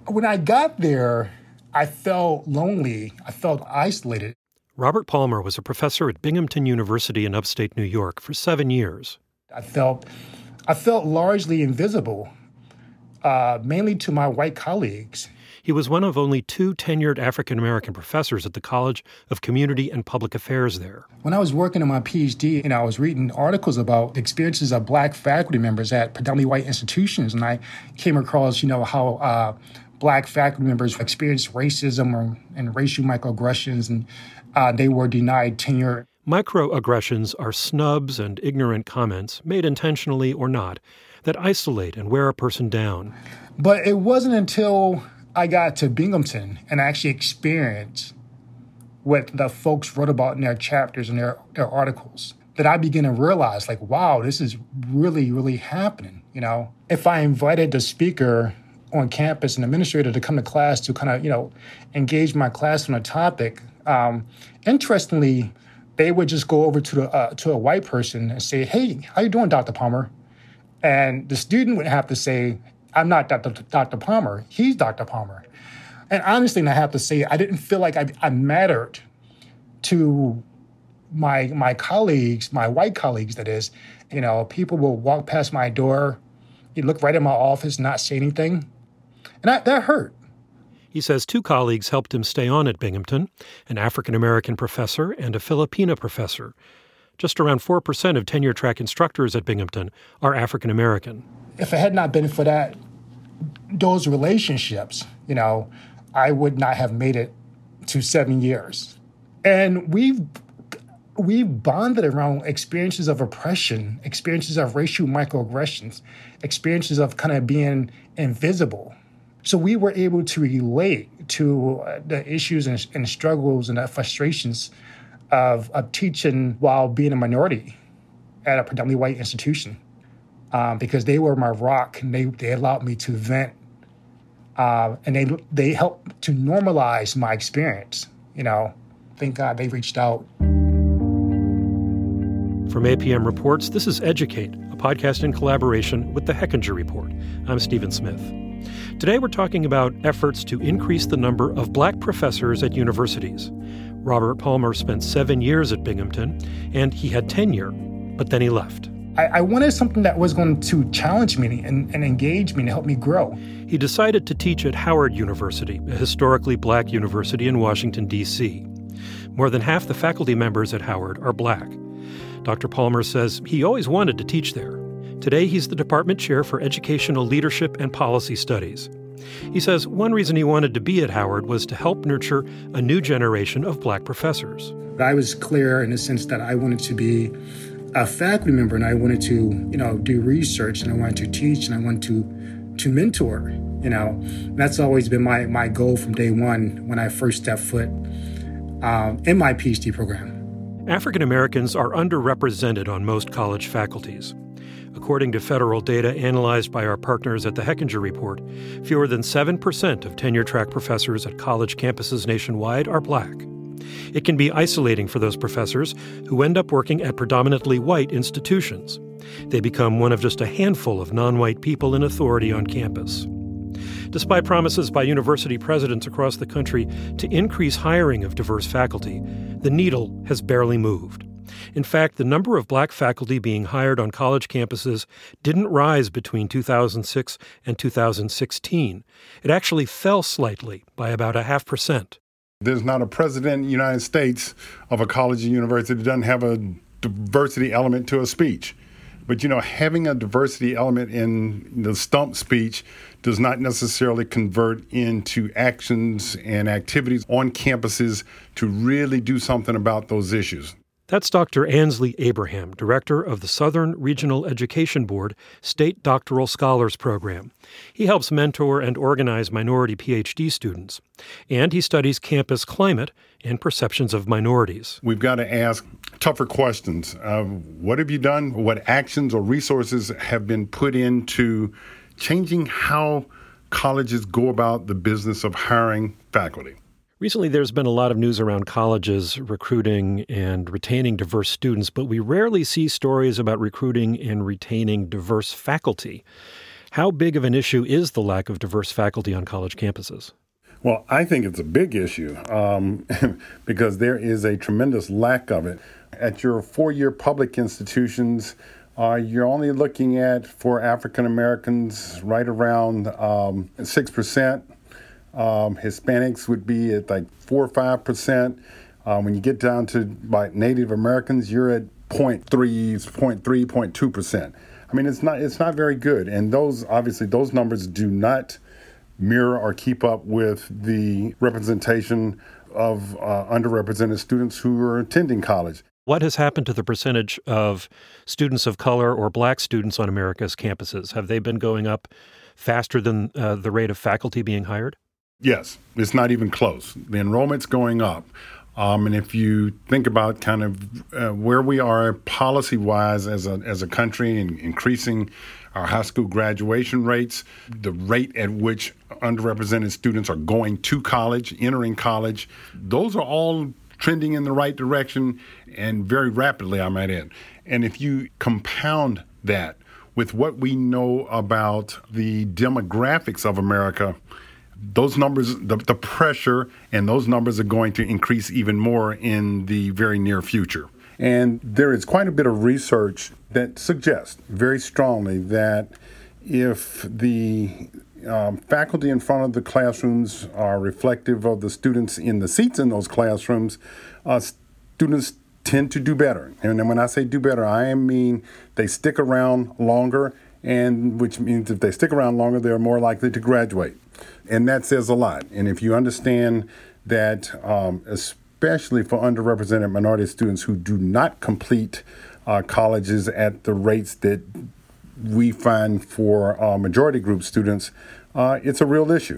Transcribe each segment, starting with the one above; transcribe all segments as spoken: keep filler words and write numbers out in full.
When I got there, I felt lonely. I felt isolated. Robert Palmer was a professor at Binghamton University in upstate New York for seven years. I felt, I felt largely invisible, uh, mainly to my white colleagues. He was one of only two tenured African-American professors at the College of Community and Public Affairs there. When I was working on my P H D, you know, I was reading articles about experiences of black faculty members at predominantly white institutions, and I came across, you know, how uh, black faculty members experienced racism or, and racial microaggressions, and uh, they were denied tenure. Microaggressions are snubs and ignorant comments, made intentionally or not, that isolate and wear a person down. But it wasn't until I got to Binghamton and actually experienced what the folks wrote about in their chapters and their, their articles that I began to realize, like, wow, this is really, really happening, you know? If I invited the speaker on campus, an administrator, to come to class to kind of, you know, engage my class on a topic, um, interestingly, they would just go over to the uh, to a white person and say, hey, how you doing, Doctor Palmer? And the student would have to say, I'm not Doctor Doctor Palmer. He's Doctor Palmer. And honestly, I have to say, I didn't feel like I, I mattered to my my colleagues, my white colleagues, that is. You know, people will walk past my door, you look right at my office, not say anything. And that, that hurt. He says two colleagues helped him stay on at Binghamton, an African-American professor and a Filipina professor. Just around four percent of tenure-track instructors at Binghamton are African-American. If it had not been for that, those relationships, you know, I would not have made it to seven years. And we've we bonded around experiences of oppression, experiences of racial microaggressions, experiences of kind of being invisible. So we were able to relate to the issues and, and struggles and the frustrations of, of teaching while being a minority at a predominantly white institution. Um, because they were my rock, and they, they allowed me to vent. Uh, and they they helped to normalize my experience, you know. Thank God they reached out. From A P M Reports, this is Educate, a podcast in collaboration with the Hechinger Report. I'm Stephen Smith. Today we're talking about efforts to increase the number of black professors at universities. Robert Palmer spent seven years at Binghamton, and he had tenure, but then he left. I, I wanted something that was going to challenge me and, and engage me and help me grow. He decided to teach at Howard University, a historically black university in Washington, D C More than half the faculty members at Howard are black. Doctor Palmer says he always wanted to teach there. Today, he's the department chair for educational leadership and policy studies. He says one reason he wanted to be at Howard was to help nurture a new generation of black professors. I was clear in the sense that I wanted to be a faculty member, and I wanted to, you know, do research, and I wanted to teach, and I wanted to to mentor, you know. And that's always been my, my goal from day one when I first stepped foot um, in my P H D program. African Americans are underrepresented on most college faculties. According to federal data analyzed by our partners at the Hechinger Report, fewer than seven percent of tenure-track professors at college campuses nationwide are black. It can be isolating for those professors who end up working at predominantly white institutions. They become one of just a handful of non-white people in authority on campus. Despite promises by university presidents across the country to increase hiring of diverse faculty, the needle has barely moved. In fact, the number of black faculty being hired on college campuses didn't rise between two thousand six and two thousand sixteen. It actually fell slightly by about a half percent. There's not a president in the United States of a college or university that doesn't have a diversity element to a speech. But, you know, having a diversity element in the stump speech does not necessarily convert into actions and activities on campuses to really do something about those issues. That's Doctor Ansley Abraham, director of the Southern Regional Education Board State Doctoral Scholars Program. He helps mentor and organize minority P H D students, and he studies campus climate and perceptions of minorities. We've got to ask tougher questions. Uh, what have you done? What actions or resources have been put into changing how colleges go about the business of hiring faculty? Recently, there's been a lot of news around colleges recruiting and retaining diverse students, but we rarely see stories about recruiting and retaining diverse faculty. How big of an issue is the lack of diverse faculty on college campuses? Well, I think it's a big issue um, because there is a tremendous lack of it. At your four-year public institutions, uh, you're only looking at, for African Americans, right around um, six percent. Um, Hispanics would be at like four or five percent. Um, when you get down to like Native Americans, you're at zero point three, zero point three, zero point two percent. I mean, it's not it's not very good. And those, obviously, those numbers do not mirror or keep up with the representation of uh, underrepresented students who are attending college. What has happened to the percentage of students of color or black students on America's campuses? Have they been going up faster than uh, the rate of faculty being hired? Yes, it's not even close. The enrollment's going up. Um, and if you think about kind of uh, where we are policy-wise as a as a country and increasing our high school graduation rates, the rate at which underrepresented students are going to college, entering college, those are all trending in the right direction and very rapidly, I might add. And if you compound that with what we know about the demographics of America, those numbers, the, the pressure and those numbers are going to increase even more in the very near future. And there is quite a bit of research that suggests very strongly that if the um, faculty in front of the classrooms are reflective of the students in the seats in those classrooms, uh, students tend to do better. And when I say do better, I mean they stick around longer, and which means if they stick around longer, they're more likely to graduate. And that says a lot. And if you understand that, um, especially for underrepresented minority students who do not complete uh, colleges at the rates that we find for uh, majority group students, uh, it's a real issue.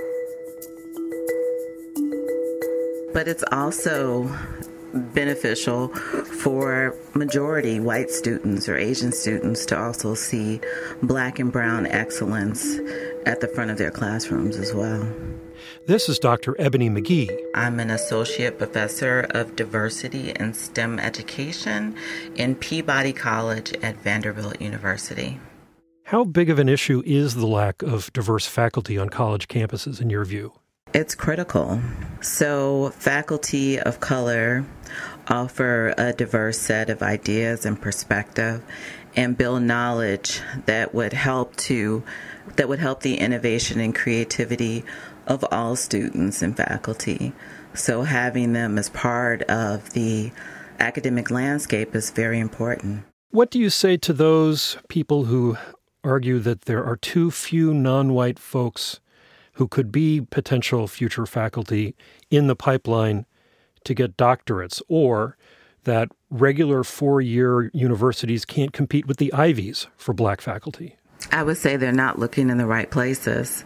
But it's also beneficial for majority white students or Asian students to also see black and brown excellence at the front of their classrooms as well. This is Doctor Ebony McGee. I'm an associate professor of diversity and STEM education in Peabody College at Vanderbilt University. How big of an issue is the lack of diverse faculty on college campuses in your view? It's critical. So faculty of color offer a diverse set of ideas and perspective and build knowledge that would help to that would help the innovation and creativity of all students and faculty. So having them as part of the academic landscape is very important. What do you say to those people who argue that there are too few non-white folks who could be potential future faculty in the pipeline to get doctorates, or that regular four-year universities can't compete with the Ivies for black faculty? I would say they're not looking in the right places.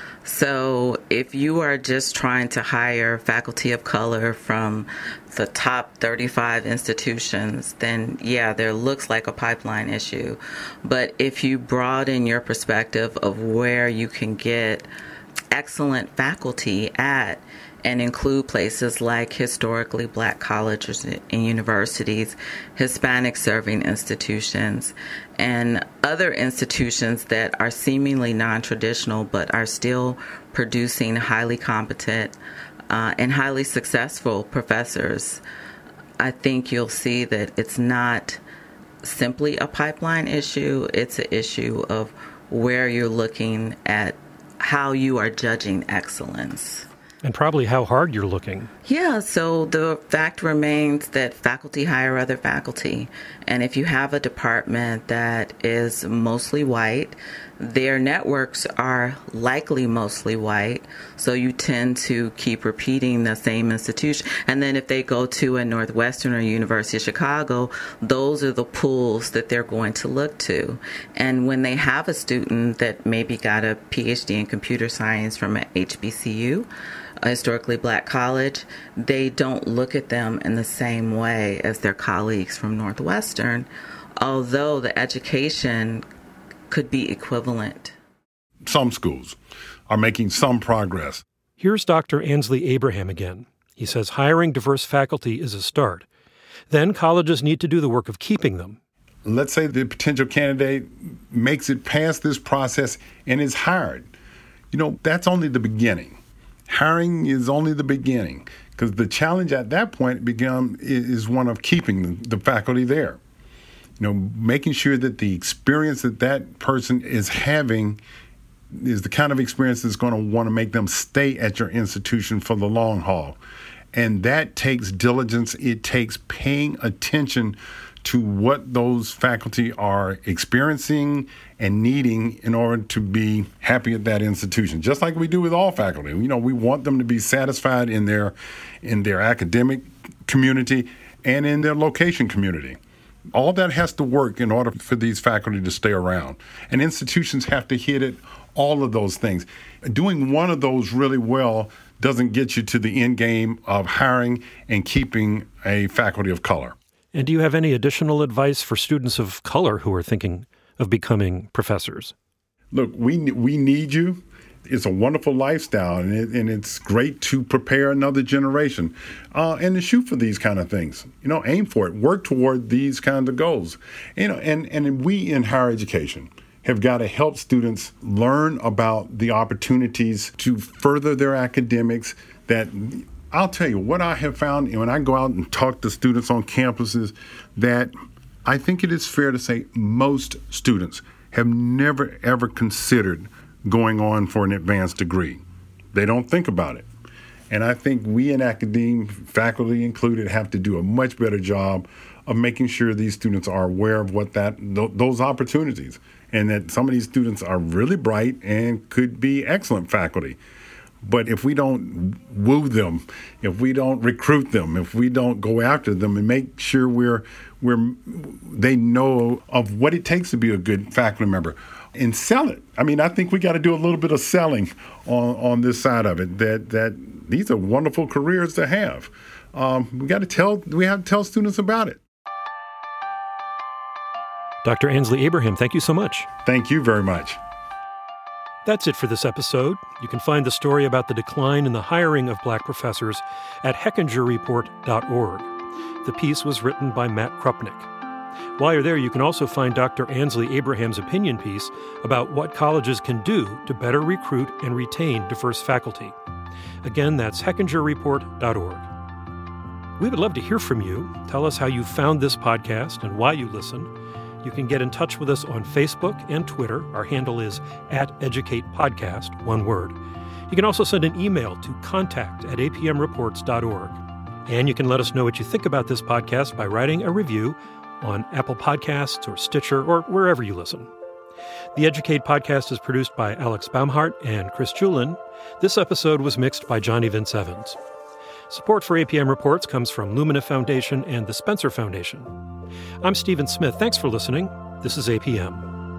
So if you are just trying to hire faculty of color from the top thirty-five institutions, then yeah, there looks like a pipeline issue. But if you broaden your perspective of where you can get excellent faculty at and include places like historically black colleges and universities, Hispanic serving institutions, and other institutions that are seemingly non-traditional but are still producing highly competent uh, and highly successful professors, I think you'll see that it's not simply a pipeline issue, it's an issue of where you're looking at how you are judging excellence. And probably how hard you're looking. Yeah, so the fact remains that faculty hire other faculty. And if you have a department that is mostly white, their networks are likely mostly white. So you tend to keep repeating the same institution. And then if they go to a Northwestern or University of Chicago, those are the pools that they're going to look to. And when they have a student that maybe got a P H D in computer science from a H B C U, a historically black college, they don't look at them in the same way as their colleagues from Northwestern, although the education could be equivalent. Some schools are making some progress. Here's Doctor Ansley Abraham again. He says hiring diverse faculty is a start. Then colleges need to do the work of keeping them. let's say the potential candidate makes it past this process and is hired. You know, that's only the beginning. Hiring is only the beginning, because the challenge at that point become is one of keeping the faculty there. You know, making sure that the experience that that person is having is the kind of experience that's going to want to make them stay at your institution for the long haul. And that takes diligence. It takes paying attention to what those faculty are experiencing and needing in order to be happy at that institution. Just like we do with all faculty. You know, we want them to be satisfied in their in their academic community and in their location community. All that has to work in order for these faculty to stay around. And institutions have to hit it, all of those things. Doing one of those really well doesn't get you to the end game of hiring and keeping a faculty of color. And do you have any additional advice for students of color who are thinking of becoming professors? Look, we we need you. It's a wonderful lifestyle, and, it, and it's great to prepare another generation uh, and to shoot for these kind of things. You know, aim for it. Work toward these kinds of goals. You know, and, and we in higher education have got to help students learn about the opportunities to further their academics. That I'll tell you what I have found when I go out and talk to students on campuses, that I think it is fair to say most students have never, ever considered going on for an advanced degree. They don't think about it. And I think we in academia, faculty included, have to do a much better job of making sure these students are aware of what that th- those opportunities, and that some of these students are really bright and could be excellent faculty. But if we don't woo them, if we don't recruit them, if we don't go after them and make sure we're we're they know of what it takes to be a good faculty member, and sell it. I mean, I think we got to do a little bit of selling on, on this side of it. That that these are wonderful careers to have. Um, we got to tell we have to tell students about it. Doctor Ansley Abraham, thank you so much. Thank you very much. That's it for this episode. You can find the story about the decline in the hiring of black professors at hechinger report dot org. The piece was written by Matt Krupnick. While you're there, you can also find Doctor Ansley Abraham's opinion piece about what colleges can do to better recruit and retain diverse faculty. Again, that's hechinger report dot org. We would love to hear from you. Tell us how you found this podcast and why you listen. You can get in touch with us on Facebook and Twitter. Our handle is at Educate Podcast, one word. You can also send an email to contact at a p m reports dot org. And you can let us know what you think about this podcast by writing a review on Apple Podcasts or Stitcher or wherever you listen. The Educate Podcast is produced by Alex Baumhart and Chris Julin. This episode was mixed by Johnny Vince Evans. Support for A P M Reports comes from Lumina Foundation and the Spencer Foundation. I'm Stephen Smith. Thanks for listening. This is A P M.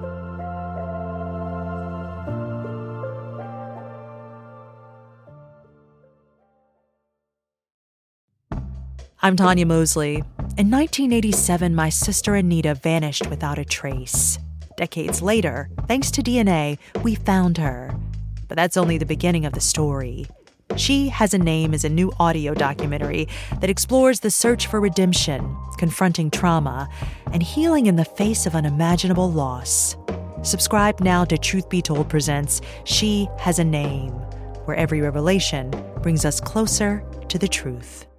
I'm Tanya Mosley. In nineteen eighty-seven, my sister Anita vanished without a trace. Decades later, thanks to D N A, we found her. But that's only the beginning of the story. She Has a Name is a new audio documentary that explores the search for redemption, confronting trauma, and healing in the face of unimaginable loss. Subscribe now to Truth Be Told presents She Has a Name, where every revelation brings us closer to the truth.